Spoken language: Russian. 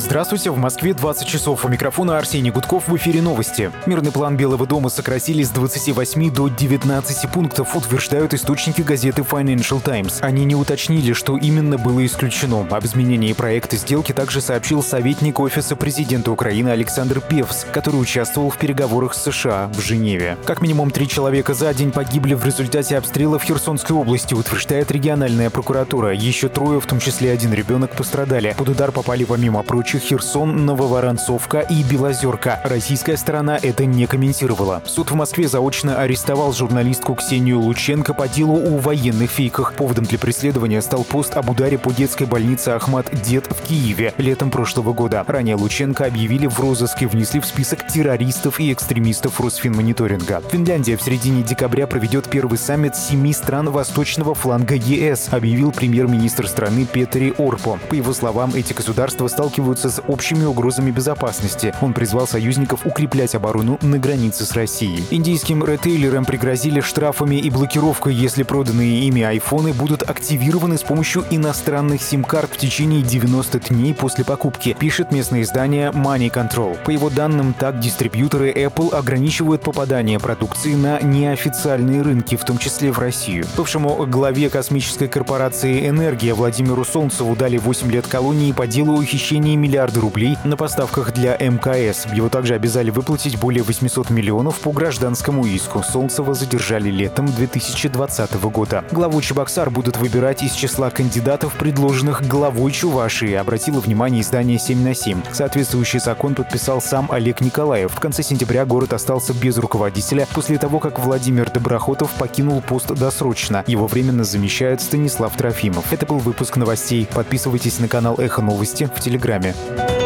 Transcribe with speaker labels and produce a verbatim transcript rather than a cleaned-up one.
Speaker 1: Здравствуйте, в Москве двадцать часов. У микрофона Арсений Гудков, в эфире новости. Мирный план Белого дома сократили с двадцати восьми до девятнадцати пунктов, утверждают источники газеты Financial Times. Они не уточнили, что именно было исключено. Об изменении проекта сделки также сообщил советник Офиса президента Украины Александр Певс, который участвовал в переговорах с США в Женеве. Как минимум три человека за день погибли в результате обстрела в Херсонской области, утверждает региональная прокуратура. Еще трое, в том числе один ребенок, пострадали. Под удар попали, помимо прочих, Херсон, Нововоронцовка и Белозерка. Российская сторона это не комментировала. Суд в Москве заочно арестовал журналистку Ксению Лученко по делу о военных фейках. Поводом для преследования стал пост об ударе по детской больнице Ахмат-Дет в Киеве летом прошлого года. Ранее Лученко объявили в розыск и внесли в список террористов и экстремистов Росфинмониторинга. Финляндия в середине декабря проведет первый саммит семи стран восточного фланга ЕС, объявил премьер-министр страны Петери Орпо. По его словам, эти государства сталкиваются с общими угрозами безопасности. Он призвал союзников укреплять оборону на границе с Россией. Индийским ритейлерам пригрозили штрафами и блокировкой, если проданные ими айфоны будут активированы с помощью иностранных сим-карт в течение девяноста дней после покупки, пишет местное издание Money Control. По его данным, так дистрибьюторы Apple ограничивают попадание продукции на неофициальные рынки, в том числе в Россию. Бывшему главе космической корпорации «Энергия» Владимиру Солнцеву дали восемь лет колонии по делу о хищении миллиарда рублей на поставках для эм ка эс. Его также обязали выплатить более восьмисот миллионов по гражданскому иску. Солнцева задержали летом две тысячи двадцатого года. Главу Чебоксар будут выбирать из числа кандидатов, предложенных главой Чувашии, обратило внимание издание семь на семь. Соответствующий закон подписал сам Олег Николаев. В конце сентября город остался без руководителя после того, как Владимир Доброхотов покинул пост досрочно. Его временно замещает Станислав Трофимов. Это был выпуск новостей. Подписывайтесь на канал Эхо Новости в Телеграме.